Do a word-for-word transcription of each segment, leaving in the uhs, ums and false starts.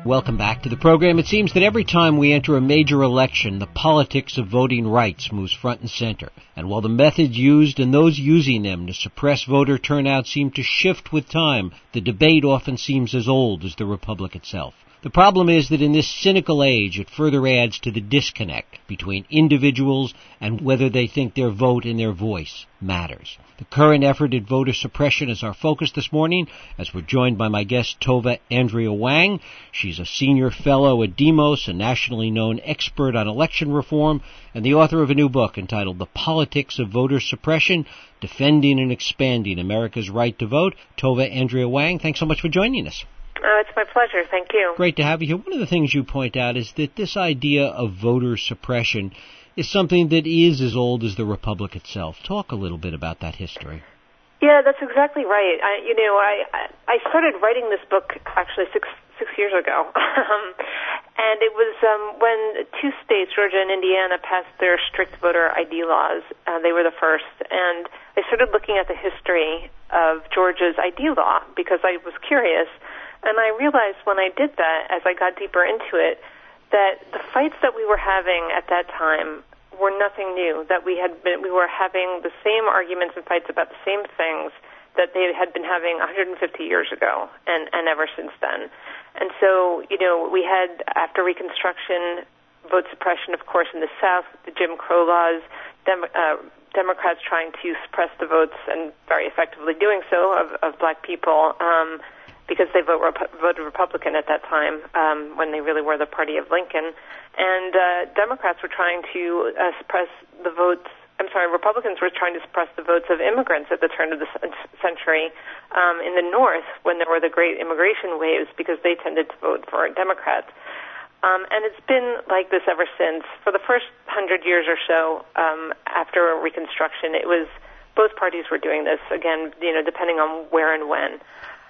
Welcome back to the program. It seems that every time we enter a major election, the politics of voting rights moves front and center. And while the methods used and those using them to suppress voter turnout seem to shift with time, the debate often seems as old as the republic itself. The problem is that in this cynical age, it further adds to the disconnect between individuals and whether they think their vote and their voice matters. The current effort at voter suppression is our focus this morning, as we're joined by my guest, Tova Andrea Wang. She's a senior fellow at Demos, a nationally known expert on election reform, and the author of a new book entitled The Politics of Voter Suppression, Defending and Expanding America's Right to Vote. Tova Andrea Wang, thanks so much for joining us. Oh, it's my pleasure. Thank you. Great to have you here. One of the things you point out is that this idea of voter suppression is something that is as old as the republic itself. Talk a little bit about that history. Yeah, that's exactly right. I, you know, I I started writing this book actually six six years ago, um, and it was um, when two states, Georgia and Indiana, passed their strict voter I D laws. Uh, they were the first, and I started looking at the history of Georgia's I D law because I was curious. And I realized when I did that, as I got deeper into it, that the fights that we were having at that time were nothing new, that we had been, we were having the same arguments and fights about the same things that they had been having one hundred fifty years ago and, and ever since then. And so, you know, we had, after Reconstruction, vote suppression, of course, in the South, the Jim Crow laws, Dem- uh, Democrats trying to suppress the votes and very effectively doing so of, of black people, um, because they vote, voted Republican at that time, um, when they really were the party of Lincoln. And uh, Democrats were trying to uh, suppress the votes, I'm sorry, Republicans were trying to suppress the votes of immigrants at the turn of the century um, in the North when there were the great immigration waves because they tended to vote for Democrats. Um, and it's been like this ever since. For the first hundred years or so um, after Reconstruction, it was both parties were doing this, again, you know, depending on where and when.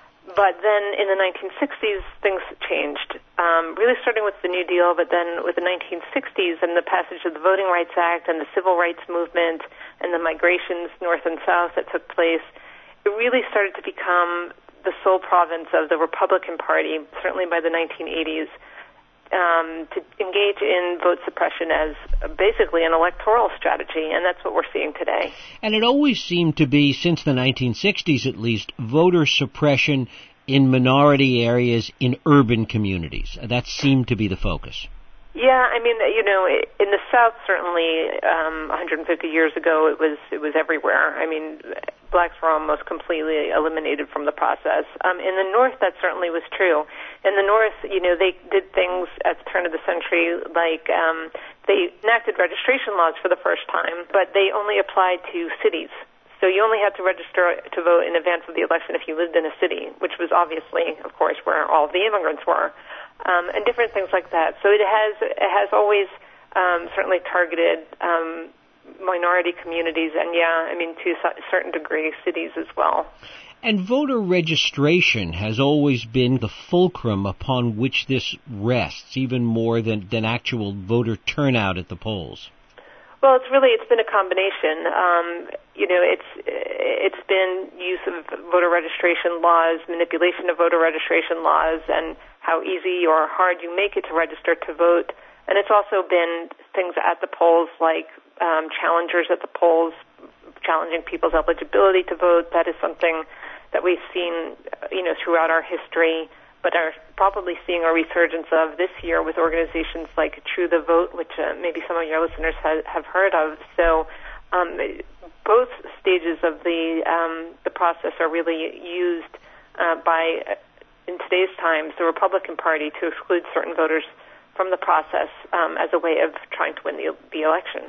But then in the nineteen sixties, things changed, um, really starting with the New Deal, but then with the nineteen sixties and the passage of the Voting Rights Act and the Civil Rights Movement and the migrations north and south that took place, it really started to become the sole province of the Republican Party, certainly by the nineteen eighties, um, to engage in vote suppression as basically an electoral strategy, and that's what we're seeing today. And it always seemed to be, since the nineteen sixties at least, voter suppression in minority areas in urban communities. That seemed to be the focus. Yeah, I mean, you know, in the South, certainly, um, one hundred fifty years ago, it was it was everywhere. I mean, blacks were almost completely eliminated from the process. Um, in the North, that certainly was true. In the North, you know, they did things at the turn of the century, like um, they enacted registration laws for the first time, but they only applied to cities. So you only had to register to vote in advance of the election if you lived in a city, which was obviously, of course, where all of the immigrants were. Um, and different things like that. So it has it has always um, certainly targeted um, minority communities, and yeah, I mean to a certain degree, cities as well. And voter registration has always been the fulcrum upon which this rests, even more than, than actual voter turnout at the polls. Well, it's really it's been a combination. Um, you know, it's it's been use of voter registration laws, manipulation of voter registration laws, and how easy or hard you make it to register to vote. And it's also been things at the polls like um, challengers at the polls, challenging people's eligibility to vote. That is something that we've seen, you know, throughout our history, but are probably seeing a resurgence of this year with organizations like True the Vote, which uh, maybe some of your listeners ha- have heard of. So um, both stages of the um, the process are really used uh, by, in today's times, the Republican Party to exclude certain voters from the process um, as a way of trying to win the, the election.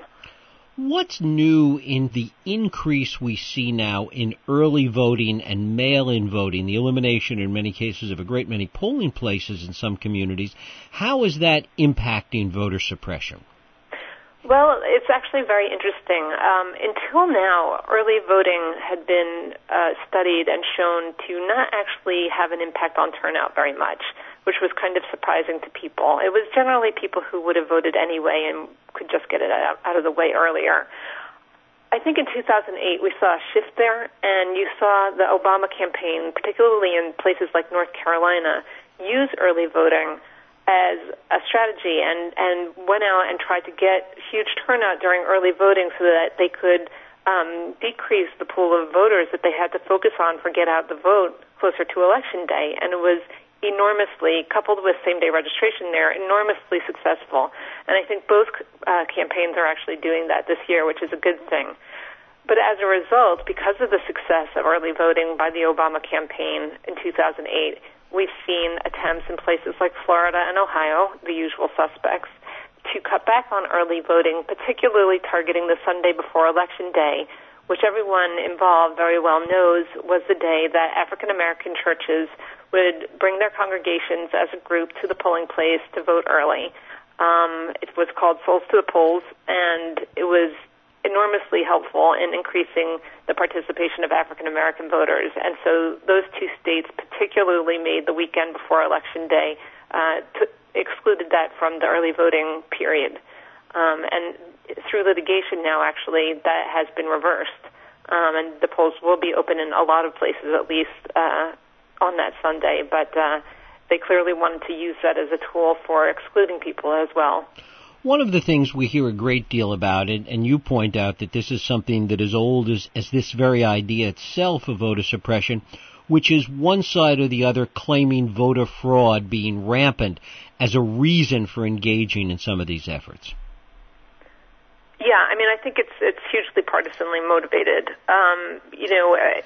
What's new in the increase we see now in early voting and mail-in voting, the elimination in many cases of a great many polling places in some communities? How is that impacting voter suppression? Well, it's actually very interesting. Um, until now, early voting had been uh, studied and shown to not actually have an impact on turnout very much, which was kind of surprising to people. It was generally people who would have voted anyway and could just get it out, out of the way earlier. I think in two thousand eight we saw a shift there, and you saw the Obama campaign, particularly in places like North Carolina, use early voting as a strategy and, and went out and tried to get huge turnout during early voting so that they could um, decrease the pool of voters that they had to focus on for get out the vote closer to Election Day. And it was enormously, coupled with same-day registration there, enormously successful. And I think both uh, campaigns are actually doing that this year, which is a good thing. But as a result, because of the success of early voting by the Obama campaign in two thousand eight, we've seen attempts in places like Florida and Ohio, the usual suspects, to cut back on early voting, particularly targeting the Sunday before Election Day, which everyone involved very well knows was the day that African American churches would bring their congregations as a group to the polling place to vote early. Um, it was called Souls to the Polls, and it was enormously helpful in increasing the participation of African American voters. And so those two states particularly made the weekend before Election Day, uh, t- excluded that from the early voting period. Um, and through litigation now, actually, that has been reversed. Um, and the polls will be open in a lot of places, at least uh, on that Sunday. But uh, they clearly wanted to use that as a tool for excluding people as well. One of the things we hear a great deal about, and, and you point out that this is something that is old as, as this very idea itself of voter suppression, which is one side or the other claiming voter fraud being rampant as a reason for engaging in some of these efforts. Yeah, I mean, I think it's it's hugely partisanly motivated. Um, you know, I,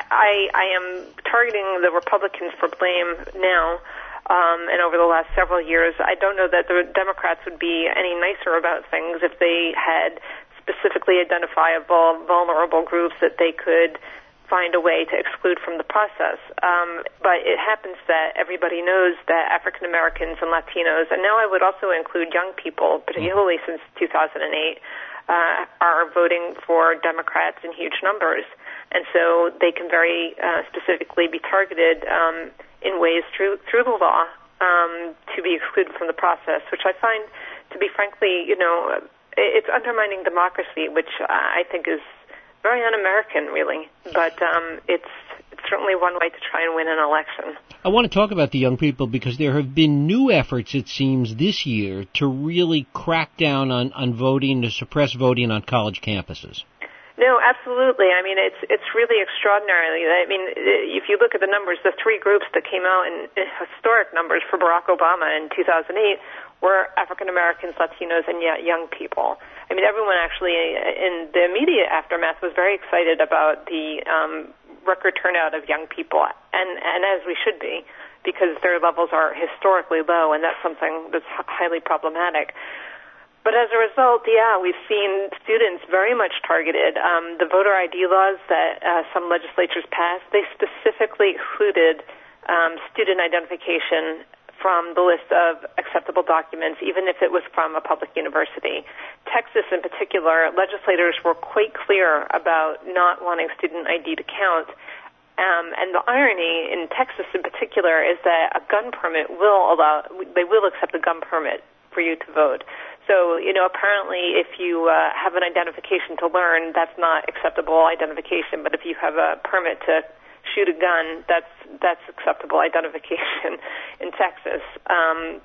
I I am targeting the Republicans for blame now. Um, and over the last several years, I don't know that the Democrats would be any nicer about things if they had specifically identifiable vulnerable groups that they could find a way to exclude from the process. Um, but it happens that everybody knows that African Americans and Latinos, and now I would also include young people, particularly since two thousand eight, uh, are voting for Democrats in huge numbers. And so they can very uh, specifically be targeted um in ways through through the law um, to be excluded from the process, which I find to be, frankly, you know, it's undermining democracy, which I think is very un-American, really. But um, it's, it's certainly one way to try and win an election. I want to talk about the young people because there have been new efforts, it seems, this year to really crack down on, on voting, to suppress voting on college campuses. No, absolutely. I mean, it's it's really extraordinary. I mean, if you look at the numbers, the three groups that came out in historic numbers for Barack Obama in two thousand eight were African Americans, Latinos, and yet young people. I mean, everyone actually in the immediate aftermath was very excited about the um, record turnout of young people, and, and as we should be, because their levels are historically low, and that's something that's highly problematic. But as a result, yeah, we've seen students very much targeted. Um, the voter I D laws that uh, some legislatures passed, they specifically excluded um, student identification from the list of acceptable documents, even if it was from a public university. Texas, in particular, legislators were quite clear about not wanting student I D to count. Um, and the irony in Texas, in particular, is that a gun permit will allow, they will accept a gun permit for you to vote. So, you know, apparently if you uh, have an identification to learn, that's not acceptable identification. But if you have a permit to shoot a gun, that's that's acceptable identification in Texas. Um,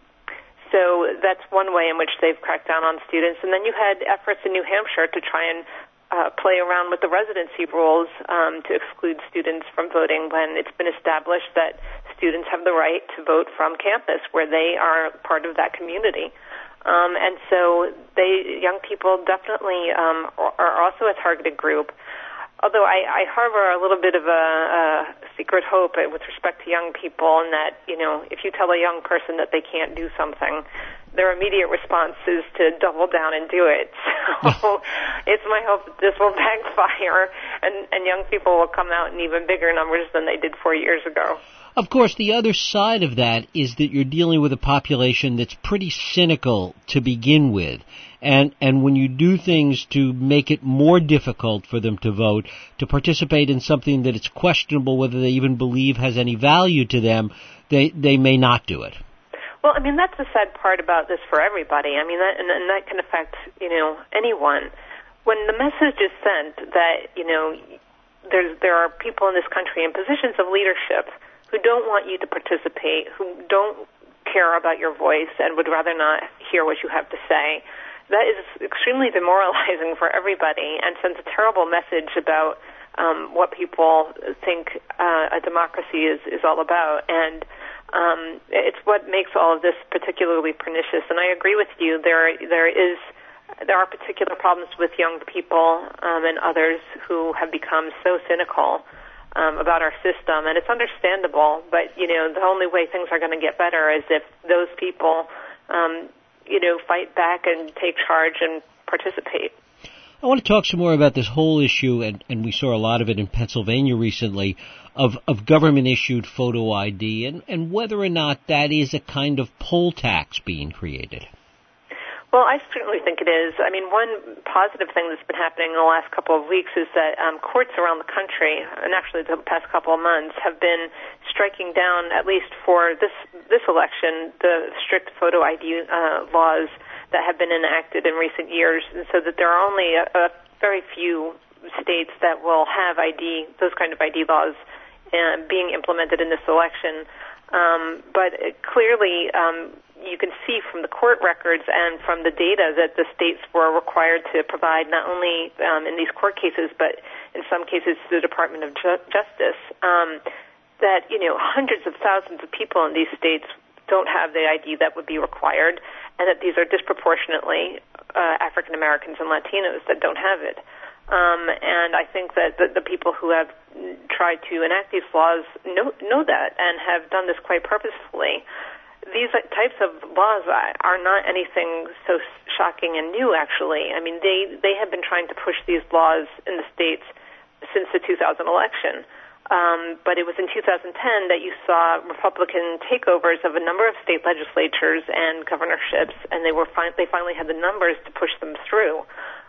so that's one way in which they've cracked down on students. And then you had efforts in New Hampshire to try and uh, play around with the residency rules um, to exclude students from voting when it's been established that students have the right to vote from campus where they are part of that community. Um, and so they, young people definitely um, are also a targeted group. Although I, I harbor a little bit of a, a secret hope with respect to young people, in that, you know, if you tell a young person that they can't do something, their immediate response is to double down and do it. So it's my hope that this will backfire, and, and young people will come out in even bigger numbers than they did four years ago. Of course, the other side of that is that you're dealing with a population that's pretty cynical to begin with. And and when you do things to make it more difficult for them to vote, to participate in something that it's questionable whether they even believe has any value to them, they, they may not do it. Well, I mean, that's the sad part about this for everybody. I mean, that, and, and that can affect, you know, anyone. When the message is sent that, you know, there's, there are people in this country in positions of leadership who don't want you to participate, who don't care about your voice and would rather not hear what you have to say. That is extremely demoralizing for everybody and sends a terrible message about um, what people think uh, a democracy is, is all about. And um, it's what makes all of this particularly pernicious. And I agree with you. There, there is, there are particular problems with young people um, and others who have become so cynical um, about our system, and it's understandable. But you know, the only way things are going to get better is if those people, um, you know, fight back and take charge and participate. I want to talk some more about this whole issue, and, and we saw a lot of it in Pennsylvania recently, of, of government-issued photo I D, and, and whether or not that is a kind of poll tax being created. Well, I certainly think it is. I mean, one positive thing that's been happening in the last couple of weeks is that um, courts around the country, and actually the past couple of months, have been striking down, at least for this this election, the strict photo I D uh, laws that have been enacted in recent years, and so that there are only a, a very few states that will have I D, those kind of I D laws uh, being implemented in this election. Um, but it clearly, um, you can see from the court records and from the data that the states were required to provide not only um, in these court cases, but in some cases to the Department of Ju- Justice, um, that, you know, hundreds of thousands of people in these states don't have the I D that would be required, and that these are disproportionately uh, African Americans and Latinos that don't have it. Um, and I think that the, the people who have tried to enact these laws know, know that and have done this quite purposefully. These types of laws are not anything so shocking and new, actually. I mean, they, they have been trying to push these laws in the states since the two thousand election. Um, but it was in two thousand ten that you saw Republican takeovers of a number of state legislatures and governorships, and they were fin- they finally had the numbers to push them through.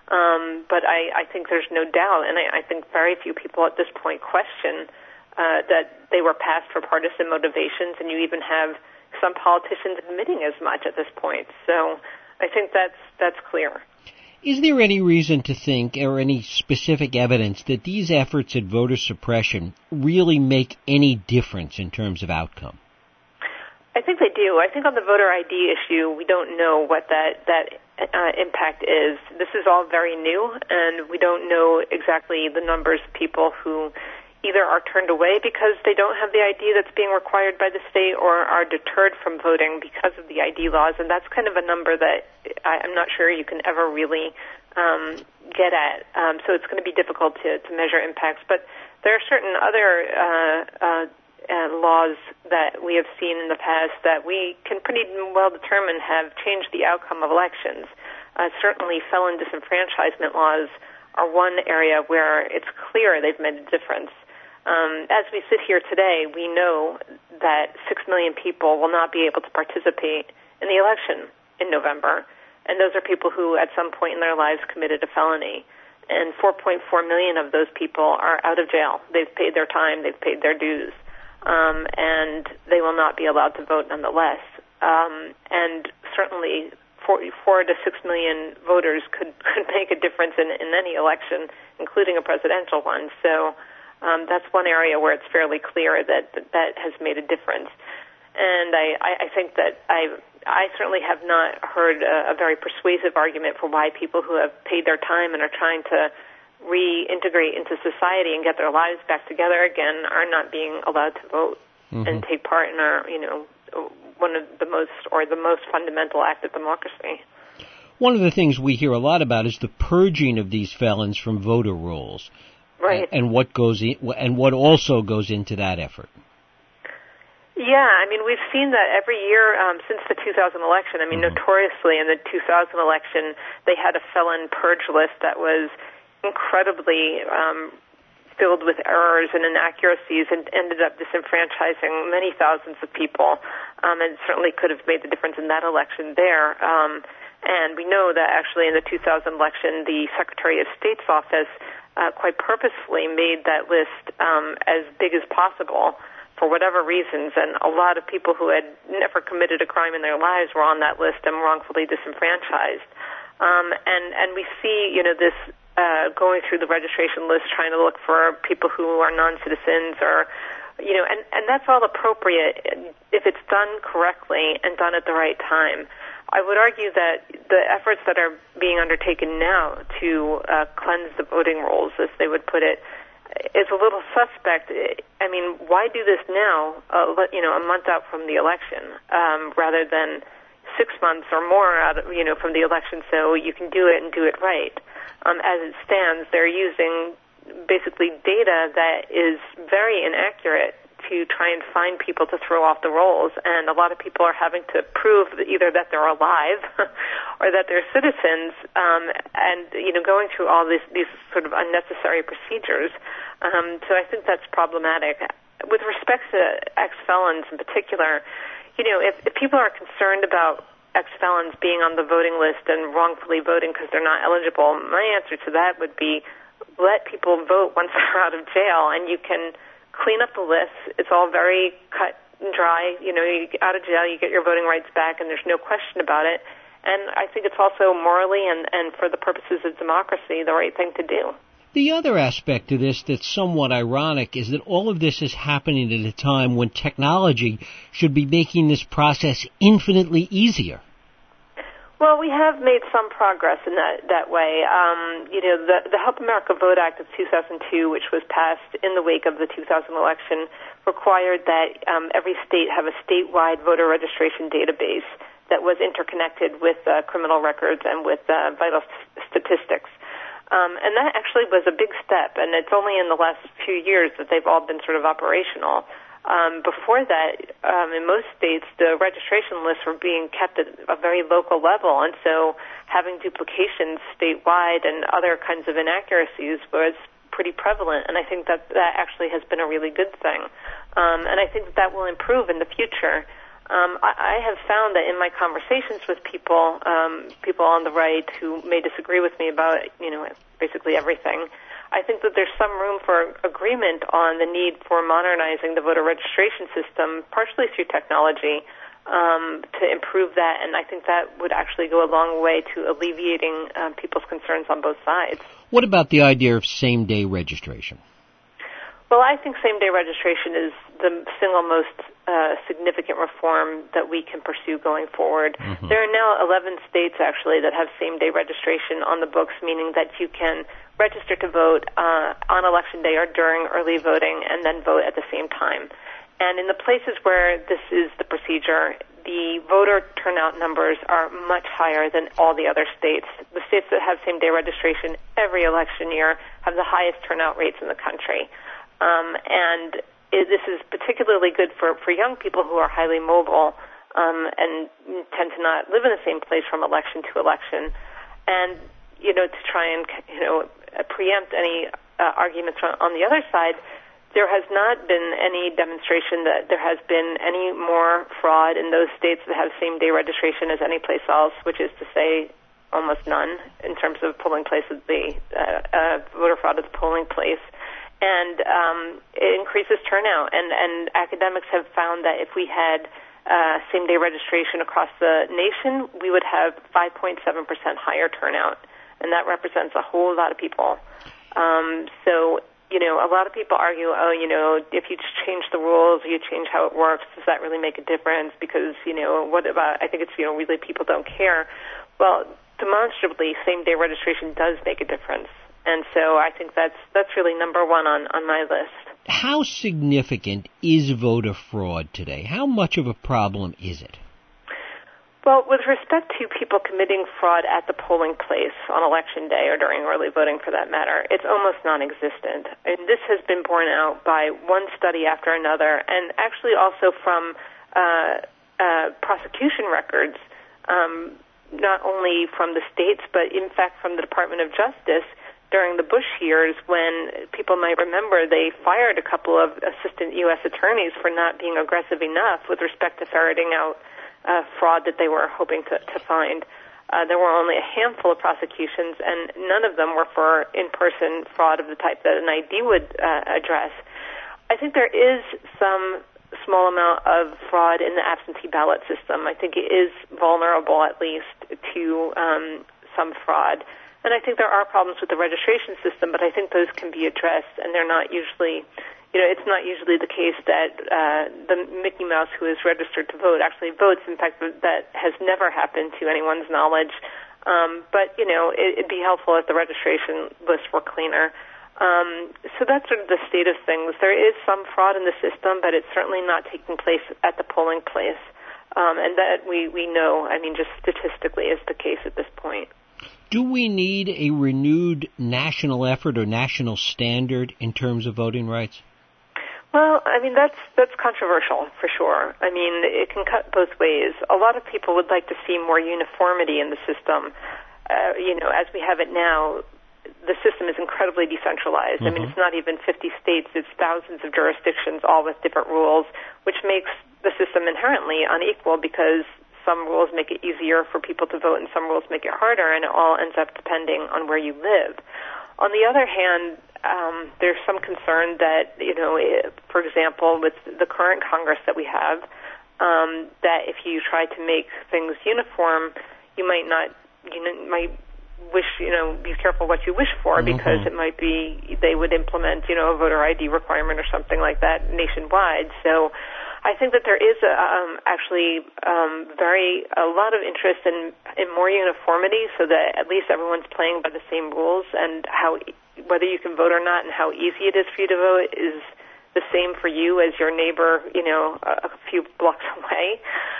Um, but I, I think there's no doubt, and I, I think very few people at this point question uh, that they were passed for partisan motivations, and you even have some politicians admitting as much at this point. So I think that's that's clear. Is there any reason to think, or any specific evidence, that these efforts at voter suppression really make any difference in terms of outcome? I think they do. I think on the voter I D issue, we don't know what that that uh, impact is. This is all very new, and we don't know exactly the numbers of people who either are turned away because they don't have the I D that's being required by the state, or are deterred from voting because of the I D laws. And that's kind of a number that I, I'm not sure you can ever really um, get at. Um, so it's going to be difficult to, to measure impacts. But there are certain other uh, uh, uh, laws that we have seen in the past that we can pretty well determine have changed the outcome of elections. Uh, certainly felon disenfranchisement laws are one area where it's clear they've made a difference. Um, as we sit here today, we know that six million people will not be able to participate in the election in November, and those are people who at some point in their lives committed a felony. And four point four million of those people are out of jail. They've paid their time, they've paid their dues, um, and they will not be allowed to vote nonetheless. Um, and certainly four, four to six million voters could, could make a difference in, in any election, including a presidential one. So Um, that's one area where it's fairly clear that that, that has made a difference. And I, I, I think that I I certainly have not heard a, a very persuasive argument for why people who have paid their time and are trying to reintegrate into society and get their lives back together again are not being allowed to vote mm-hmm. and take part in our, you know, one of the most or the most fundamental act of democracy. One of the things we hear a lot about is the purging of these felons from voter rolls. Right. And what goes in, and what also goes into that effort. Yeah, I mean, we've seen that every year um, since the two thousand election. I mean, mm-hmm. notoriously in the two thousand election, they had a felon purge list that was incredibly um, filled with errors and inaccuracies, and ended up disenfranchising many thousands of people, um, and certainly could have made the difference in that election there. Um, and we know that actually in the two thousand election, the Secretary of State's office Uh, quite purposefully made that list um, as big as possible for whatever reasons, and a lot of people who had never committed a crime in their lives were on that list and wrongfully disenfranchised. Um, and, and we see, you know, this uh, going through the registration list, trying to look for people who are non-citizens or You know, and, and that's all appropriate if it's done correctly and done at the right time. I would argue that the efforts that are being undertaken now to uh, cleanse the voting rolls, as they would put it, is a little suspect. I mean, why do this now, uh, you know, a month out from the election, um, rather than six months or more out of, you know, from the election, so you can do it and do it right? Um, as it stands, they're using basically data that is very inaccurate to try and find people to throw off the rolls, and a lot of people are having to prove that either that they're alive or that they're citizens, um, and you know, going through all these these sort of unnecessary procedures. Um, so I think that's problematic. With respect to ex-felons in particular, you know, if, if people are concerned about ex-felons being on the voting list and wrongfully voting because they're not eligible, my answer to that would be let people vote once they're out of jail, and you can clean up the list. It's all very cut and dry. You know, you get out of jail, you get your voting rights back, and there's no question about it. And I think it's also morally and, and for the purposes of democracy, the right thing to do. The other aspect to this that's somewhat ironic is that all of this is happening at a time when technology should be making this process infinitely easier. Well, we have made some progress in that that way. Um, you know, the, the Help America Vote Act of two thousand two, which was passed in the wake of the two thousand election, required that um, every state have a statewide voter registration database that was interconnected with uh, criminal records and with uh, vital st- statistics. Um, and that actually was a big step, and it's only in the last few years that they've all been sort of operational. Um, before that, um, in most states, the registration lists were being kept at a very local level, and so having duplications statewide and other kinds of inaccuracies was pretty prevalent, and I think that that actually has been a really good thing. Um, and I think that that will improve in the future. Um, I, I have found that in my conversations with people, um, people on the right who may disagree with me about, you know, basically everything, I think that there's some room for agreement on the need for modernizing the voter registration system, partially through technology, um, to improve that, and I think that would actually go a long way to alleviating um, people's concerns on both sides. What about the idea of same-day registration? Well, I think same-day registration is the single most uh, significant reform that we can pursue going forward. Mm-hmm. There are now eleven states, actually, that have same-day registration on the books, meaning that you can register to vote uh, on Election Day or during early voting and then vote at the same time. And in the places where this is the procedure, the voter turnout numbers are much higher than all the other states. The states that have same-day registration every election year have the highest turnout rates in the country. Um, and it, this is particularly good for, for young people who are highly mobile um, and tend to not live in the same place from election to election. And, you know, to try and, you know, preempt any uh, arguments on, on the other side, there has not been any demonstration that there has been any more fraud in those states that have same-day registration as any place else, which is to say almost none in terms of polling place at the uh, uh, voter fraud at the polling place. And um, it increases turnout. And, and academics have found that if we had uh, same-day registration across the nation, we would have five point seven percent higher turnout. And that represents a whole lot of people. Um, so, you know, a lot of people argue, oh, you know, if you change the rules, you change how it works, does that really make a difference? Because, you know, what about, I think it's, you know, really people don't care. Well, demonstrably, same-day registration does make a difference. And so I think that's that's really number one on, on my list. How significant is voter fraud today? How much of a problem is it? Well, with respect to people committing fraud at the polling place on Election Day or during early voting for that matter, it's almost non-existent. And this has been borne out by one study after another, and actually also from uh, uh, prosecution records, um, not only from the states, but in fact from the Department of Justice. During the Bush years, when people might remember, they fired a couple of assistant U S attorneys for not being aggressive enough with respect to ferreting out uh, fraud that they were hoping to, to find. Uh, there were only a handful of prosecutions, and none of them were for in-person fraud of the type that an I D would uh, address. I think there is some small amount of fraud in the absentee ballot system. I think it is vulnerable, at least, to um, some fraud. And I think there are problems with the registration system, but I think those can be addressed, and they're not usually, you know, it's not usually the case that uh, the Mickey Mouse who is registered to vote actually votes. In fact, that has never happened to anyone's knowledge. Um, but, you know, it, it'd be helpful if the registration lists were cleaner. Um, so that's sort of the state of things. There is some fraud in the system, but it's certainly not taking place at the polling place. Um, and that we, we know, I mean, just statistically is the case at this point. Do we need a renewed national effort or national standard in terms of voting rights? Well, I mean, that's that's controversial for sure. I mean, it can cut both ways. A lot of people would like to see more uniformity in the system. Uh, you know, as we have it now, the system is incredibly decentralized. Mm-hmm. I mean, it's not even fifty states, it's thousands of jurisdictions, all with different rules, which makes the system inherently unequal because some rules make it easier for people to vote and some rules make it harder, and it all ends up depending on where you live. On the other hand, um, there's some concern that, you know, it, for example, with the current Congress that we have, um, that if you try to make things uniform, you might not, you know, might wish, you know, be careful what you wish for, mm-hmm. because it might be they would implement, you know, a voter I D requirement or something like that nationwide. So I think that there is a, um, actually um, very a lot of interest in in more uniformity, so that at least everyone's playing by the same rules, and how whether you can vote or not, and how easy it is for you to vote is the same for you as your neighbor, you know, a, a few blocks away.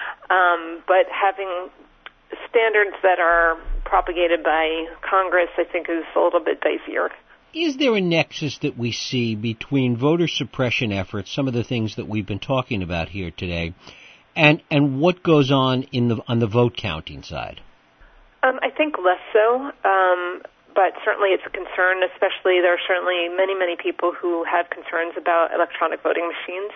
Um, but having standards that are propagated by Congress, I think, is a little bit dicier. Is there a nexus that we see between voter suppression efforts, some of the things that we've been talking about here today, and and what goes on in the on the vote counting side? Um, I think less so, um, but certainly it's a concern. Especially there are certainly many many people who have concerns about electronic voting machines,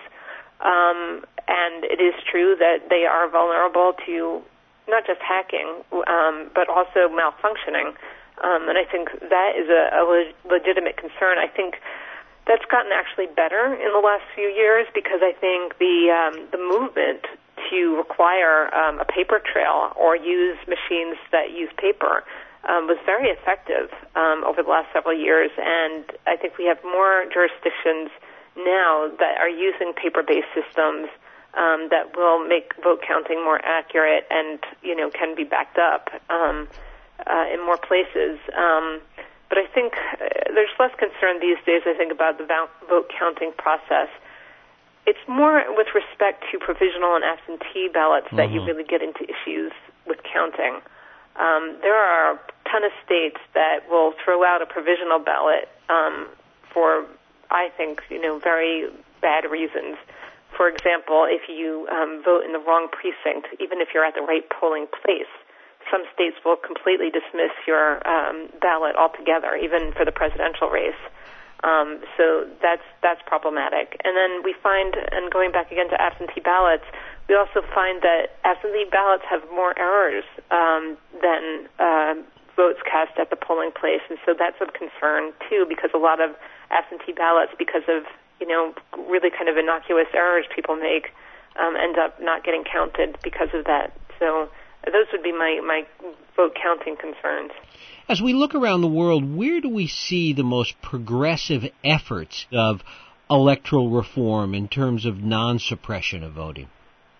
um, and it is true that they are vulnerable to not just hacking, um, but also malfunctioning. Um, and I think that is a, a leg- legitimate concern. I think that's gotten actually better in the last few years because I think the um, the movement to require um, a paper trail or use machines that use paper um, was very effective um, over the last several years. And I think we have more jurisdictions now that are using paper-based systems um, that will make vote counting more accurate and, you know, can be backed up Um Uh, in more places. Um, but I think uh, there's less concern these days, I think, about the vote counting process. It's more with respect to provisional and absentee ballots mm-hmm. that you really get into issues with counting. Um, there are a ton of states that will throw out a provisional ballot um, for, I think, you know, very bad reasons. For example, if you um, vote in the wrong precinct, even if you're at the right polling place, some states will completely dismiss your um, ballot altogether, even for the presidential race. Um, so that's that's problematic. And then we find, and going back again to absentee ballots, we also find that absentee ballots have more errors um, than uh, votes cast at the polling place, and so that's of concern too, because a lot of absentee ballots, because of you know really kind of innocuous errors people make, um, end up not getting counted because of that. So those would be my, my vote counting concerns. As we look around the world, where do we see the most progressive efforts of electoral reform in terms of non-suppression of voting?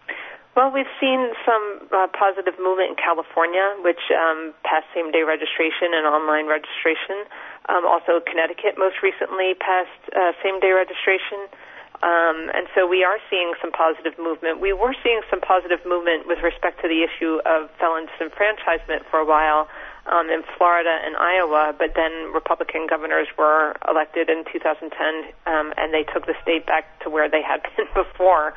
Well, we've seen some uh, positive movement in California, which um, passed same-day registration and online registration. Um, also, Connecticut most recently passed uh, same-day registration. Um, and so we are seeing some positive movement. We were seeing some positive movement with respect to the issue of felon disenfranchisement for a while um, in Florida and Iowa, but then Republican governors were elected in two thousand ten, um, and they took the state back to where they had been before.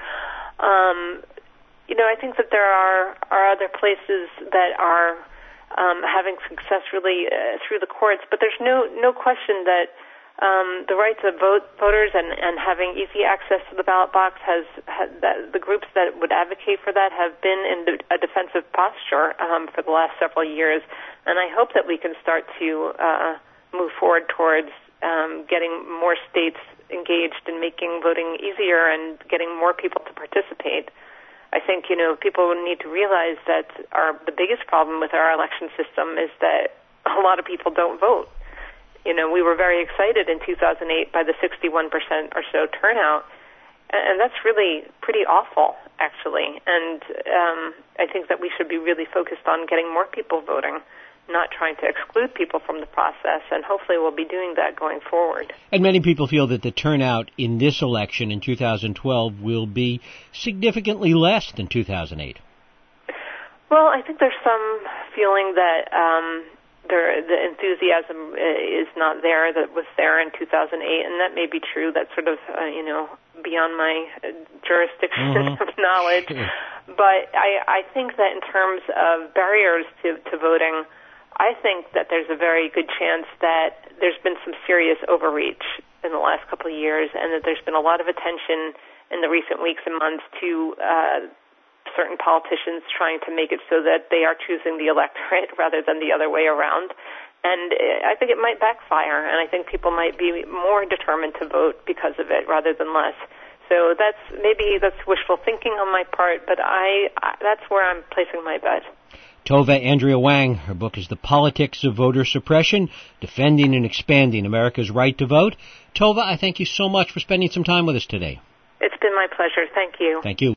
Um, you know, I think that there are, are other places that are um, having success really uh, through the courts, but there's no no question that Um, the rights of vote, voters and, and having easy access to the ballot box has, has that, the groups that would advocate for that have been in a defensive posture um, for the last several years, and I hope that we can start to uh, move forward towards um, getting more states engaged in making voting easier and getting more people to participate. I think you know people need to realize that our the biggest problem with our election system is that a lot of people don't vote. You know, we were very excited in two thousand eight by the sixty-one percent or so turnout, and that's really pretty awful, actually. And um, I think that we should be really focused on getting more people voting, not trying to exclude people from the process, and hopefully we'll be doing that going forward. And many people feel that the turnout in this election in two thousand twelve will be significantly less than two thousand eight. Well, I think there's some feeling that um, there, the enthusiasm is not there that was there in two thousand eight, and that may be true. That's sort of, uh, you know, beyond my jurisdiction mm-hmm. of knowledge. Sure. But I, I think that in terms of barriers to, to voting, I think that there's a very good chance that there's been some serious overreach in the last couple of years, and that there's been a lot of attention in the recent weeks and months to uh, certain politicians trying to make it so that they are choosing the electorate rather than the other way around. And I think it might backfire, and I think people might be more determined to vote because of it rather than less. So that's maybe that's wishful thinking on my part, but I, I that's where I'm placing my bet. Tova Andrea Wang, her book is The Politics of Voter Suppression, Defending and Expanding America's Right to Vote. Tova, I thank you so much for spending some time with us today. It's been my pleasure. Thank you. Thank you.